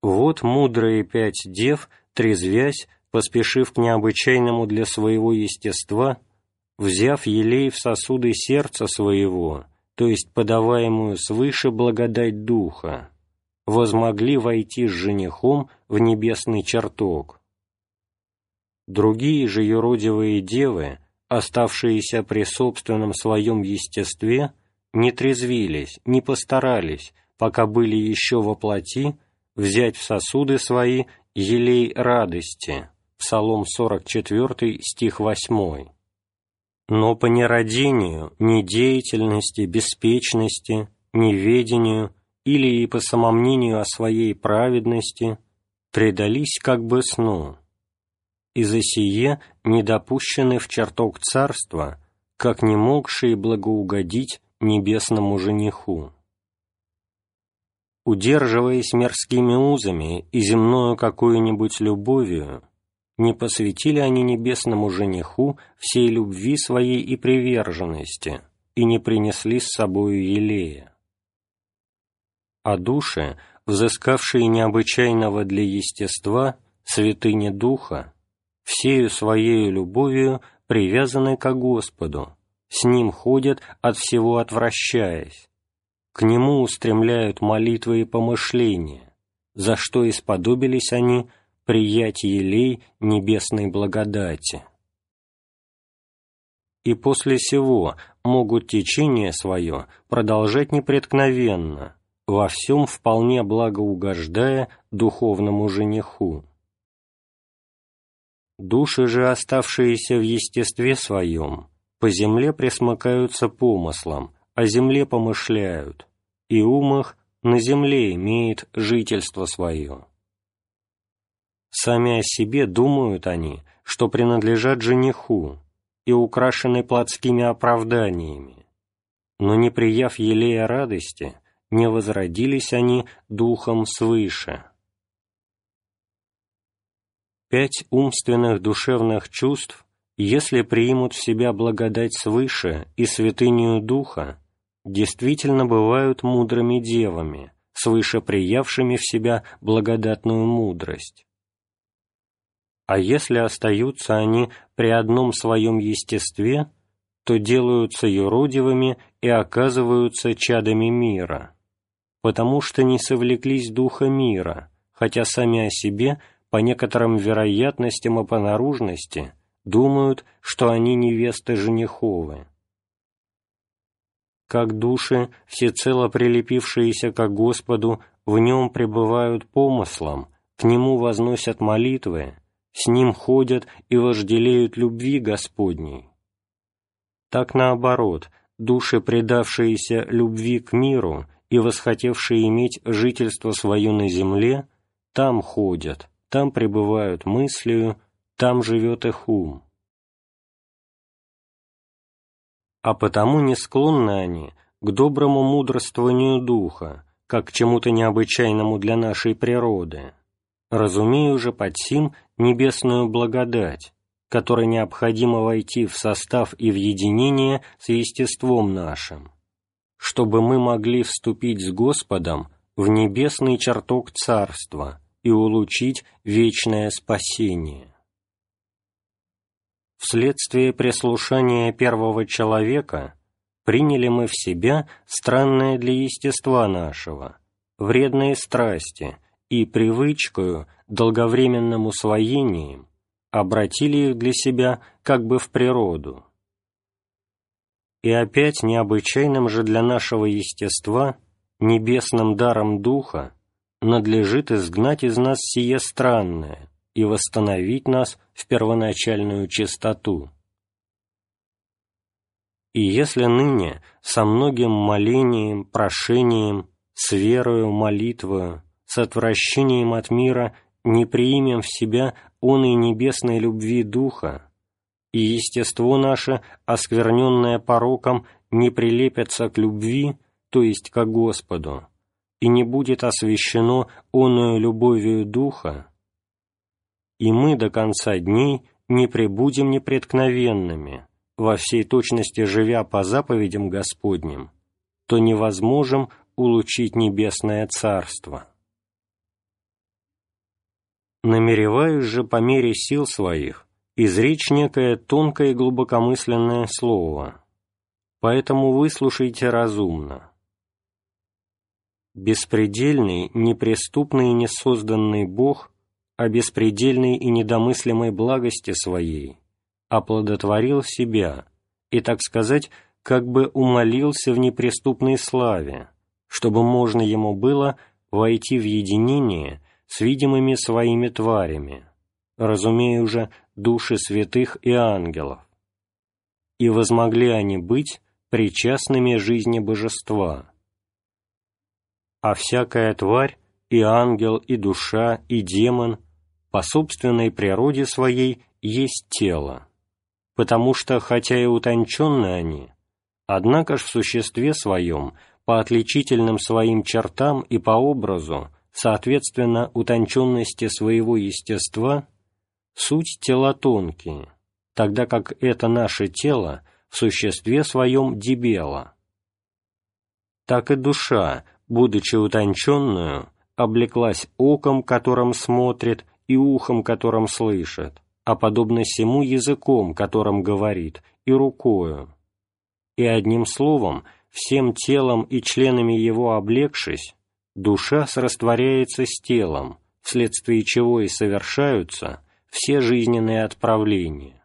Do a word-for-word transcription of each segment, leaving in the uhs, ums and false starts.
Вот мудрые пять дев, трезвясь, поспешив к необычайному для своего естества, взяв елей в сосуды сердца своего, то есть подаваемую свыше благодать Духа, возмогли войти с женихом в небесный чертог. Другие же юродивые девы, оставшиеся при собственном своем естестве, не трезвились, не постарались, пока были еще во плоти, взять в сосуды свои елей радости. Псалом сорок четвёртый, стих восьмой. Но по нерадению, недеятельности, беспечности, неведению или и по самомнению о своей праведности предались как бы сну, и за сие не допущены в чертог царства, как не могшие благоугодить небесному жениху. Удерживаясь мирскими узами и земною какую-нибудь любовью, не посвятили они небесному жениху всей любви своей и приверженности, и не принесли с собою елея. А души, взыскавшие необычайного для естества святыни Духа, всею своею любовью привязаны ко Господу, с Ним ходят, от всего отвращаясь, к Нему устремляют молитвы и помышления, за что исподобились они приять елей небесной благодати. И после сего могут течение свое продолжать непреткновенно, во всем вполне благоугождая духовному жениху. Души же, оставшиеся в естестве своем, по земле пресмыкаются помыслом, о земле помышляют, и ум их на земле имеет жительство свое. Сами о себе думают они, что принадлежат жениху, и украшены плотскими оправданиями, но не прияв елея радости, не возродились они духом свыше. Пять умственных душевных чувств, если примут в себя благодать свыше и святынию Духа, действительно бывают мудрыми девами, свыше приявшими в себя благодатную мудрость. А если остаются они при одном своем естестве, то делаются юродивыми и оказываются чадами мира, потому что не совлеклись духа мира, хотя сами о себе по некоторым вероятностям и по наружности думают, что они невесты жениховы. Как души, всецело прилепившиеся ко Господу, в Нем пребывают помыслом, к Нему возносят молитвы, с Ним ходят и вожделеют любви Господней. Так наоборот, души, предавшиеся любви к миру и восхотевшие иметь жительство свое на земле, там ходят, там пребывают мыслью, там живет их ум. А потому не склонны они к доброму мудрствованию Духа, как к чему-то необычайному для нашей природы, разумею же под сим небесную благодать, которой необходимо войти в состав и в единение с естеством нашим, чтобы мы могли вступить с Господом в небесный чертог Царства и улучшить вечное спасение. Вследствие преслушания первого человека приняли мы в себя странное для естества нашего, вредные страсти, и привычкою, долговременным усвоением, обратили их для себя как бы в природу. И опять необычайным же для нашего естества, небесным даром Духа, надлежит изгнать из нас сие странное и восстановить нас в первоначальную чистоту. И если ныне со многим молением, прошением, с верою, молитвою, с отвращением от мира не приимем в себя оной небесной любви Духа, и естество наше, оскверненное пороком, не прилепится к любви, то есть ко Господу, и не будет освящено оною любовью Духа, и мы до конца дней не пребудем непреткновенными, во всей точности живя по заповедям Господним, то невозможем улучшить небесное Царство. Намереваюсь же по мере сил своих изречь некое тонкое и глубокомысленное слово, поэтому выслушайте разумно. Беспредельный, неприступный и несозданный Бог о беспредельной и недомыслимой благости Своей оплодотворил себя и, так сказать, как бы умолился в неприступной славе, чтобы можно Ему было войти в единение с видимыми Своими тварями, разумея уже души святых и ангелов, и возмогли они быть причастными жизни Божества. А всякая тварь, и ангел, и душа, и демон, по собственной природе своей есть тело, потому что, хотя и утонченны они, однако ж в существе своем, по отличительным своим чертам и по образу, соответственно утонченности своего естества, суть тела тонкие, тогда как это наше тело в существе своем дебело. Так и душа, будучи утонченную, облеклась оком, которым смотрит, и ухом, которым слышит, а подобно сему языком, которым говорит, и рукою. И одним словом, всем телом и членами его облекшись, душа срастворяется с телом, вследствие чего и совершаются все жизненные отправления.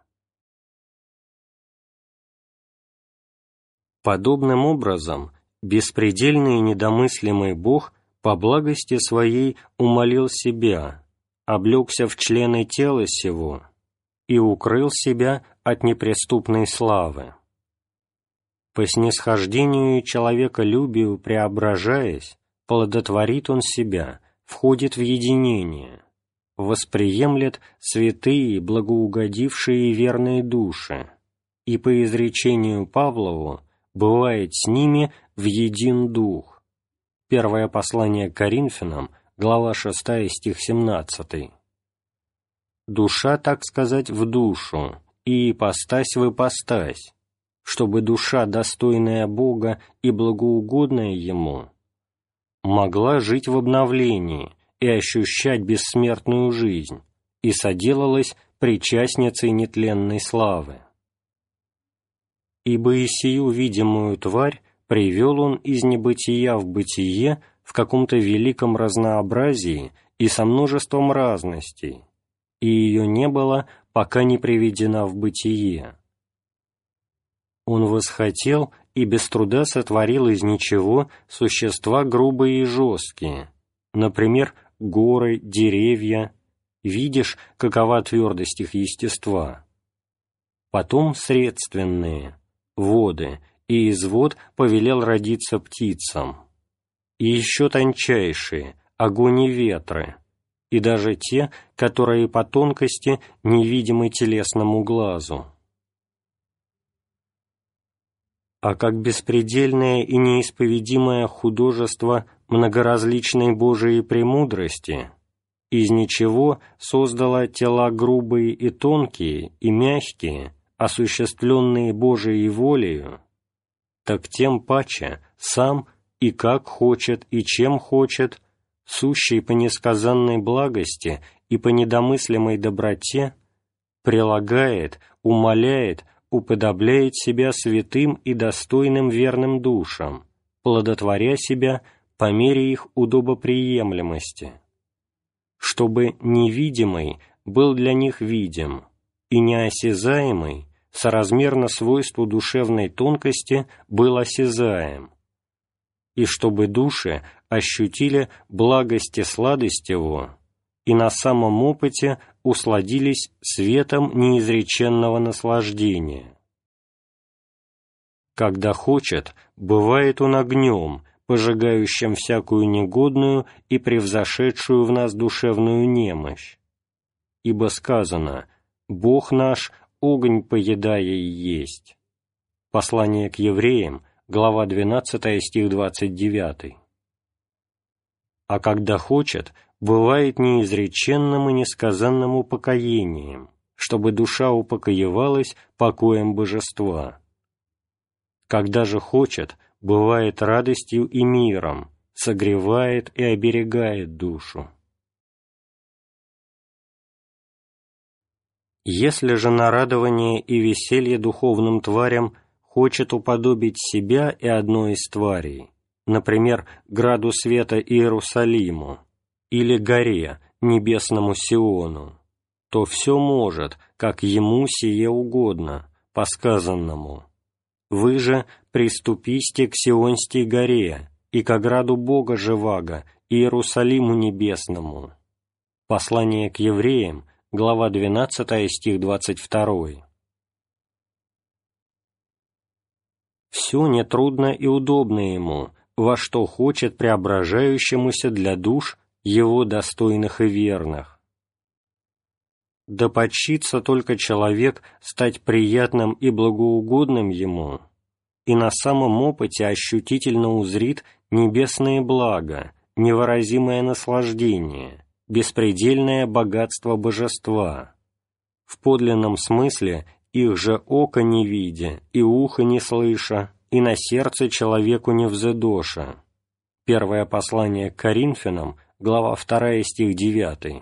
Подобным образом, беспредельный и недомыслимый Бог по благости Своей умолил себя, облегся в члены тела сего и укрыл себя от неприступной славы. По снисхождению и человеколюбию преображаясь, плодотворит Он себя, входит в единение, восприемлет святые, благоугодившие и верные души, и по изречению Павлову бывает с ними в един дух. Первое послание к Коринфянам, глава шестая, стих семнадцатый. Душа, так сказать, в душу, и ипостась в ипостась, чтобы душа, достойная Бога и благоугодная Ему, могла жить в обновлении и ощущать бессмертную жизнь, и соделалась причастницей нетленной славы. Ибо и сию видимую тварь привел Он из небытия в бытие в каком-то великом разнообразии и со множеством разностей, и ее не было, пока не приведена в бытие. Он восхотел и без труда сотворил из ничего существа грубые и жесткие, например, горы, деревья. Видишь, какова твердость их естества. Потом средственные, воды, и из вод повелел родиться птицам. И еще тончайшие, огонь и ветры, и даже те, которые по тонкости невидимы телесному глазу. А как беспредельное и неисповедимое художество многоразличной Божией премудрости из ничего создало тела грубые и тонкие и мягкие, осуществленные Божией волею, так тем паче сам и как хочет и чем хочет, сущий по несказанной благости и по недомыслимой доброте, прилагает, умоляет, уподобляет себя святым и достойным верным душам, плодотворя себя по мере их удобоприемлемости, чтобы невидимый был для них видим, и неосязаемый, соразмерно свойству душевной тонкости, был осязаем, и чтобы души ощутили благость и сладость его, и на самом опыте усладились светом неизреченного наслаждения. Когда хочет, бывает он огнем, пожигающим всякую негодную и превзошедшую в нас душевную немощь. Ибо сказано: «Бог наш огонь поедая и есть». Послание к евреям, глава двенадцатая, стих двадцать девятый. А когда хочет, бывает неизреченным и несказанным упокоением, чтобы душа упокоевалась покоем Божества. Когда же хочет, бывает радостью и миром, согревает и оберегает душу. Если же на радование и веселье духовным тварям хочет уподобить себя и одной из тварей, например, граду света Иерусалиму или горе, небесному Сиону, то все может, как ему сие угодно, по сказанному: «Вы же приступисте к Сионской горе и к ограду Бога живаго, Иерусалиму небесному». Послание к евреям, глава двенадцатая, стих двадцать второй. Все нетрудно и удобно ему, во что хочет преображающемуся для душ его достойных и верных. Да почится только человек стать приятным и благоугодным ему, и на самом опыте ощутительно узрит небесные блага, невыразимое наслаждение, беспредельное богатство божества, в подлинном смысле их же око не видя, и ухо не слыша, и на сердце человеку не взыдоша. Первое послание к Коринфянам, глава вторая, стих девятый.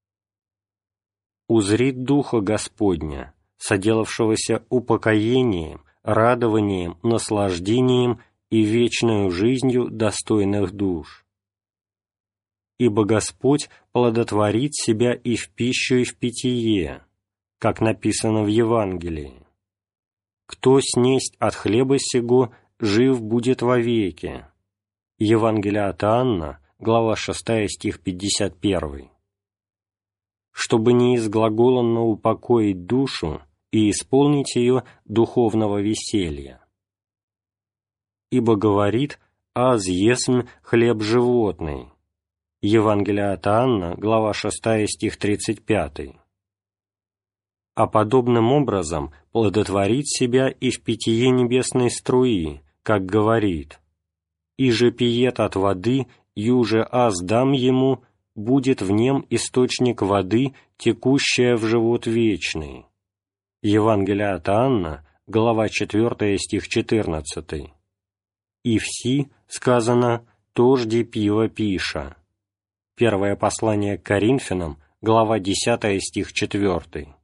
Узрит Духа Господня, соделавшегося упокоением, радованием, наслаждением и вечною жизнью достойных душ. Ибо Господь плодотворит себя и в пищу, и в питье, как написано в Евангелии: «Кто снесть от хлеба сего, жив будет вовеки». Евангелие от Иоанна, глава шестая, стих пятьдесят первый. Чтобы неизглаголанно упокоить душу и исполнить ее духовного веселья. Ибо говорит: «Аз есмь хлеб животный». Евангелие от Иоанна, глава шестая, стих тридцать пятый. А подобным образом плодотворит себя и в питье небесной струи, как говорит: «Иже пиет от воды, юже аз дам ему, будет в нем источник воды, текущая в живот вечный». Евангелие от Иоанна, глава четвертая, стих четырнадцатый. «И вси, сказано, тожди пиво пиша». Первое послание к Коринфянам, глава десятая, стих четвертый.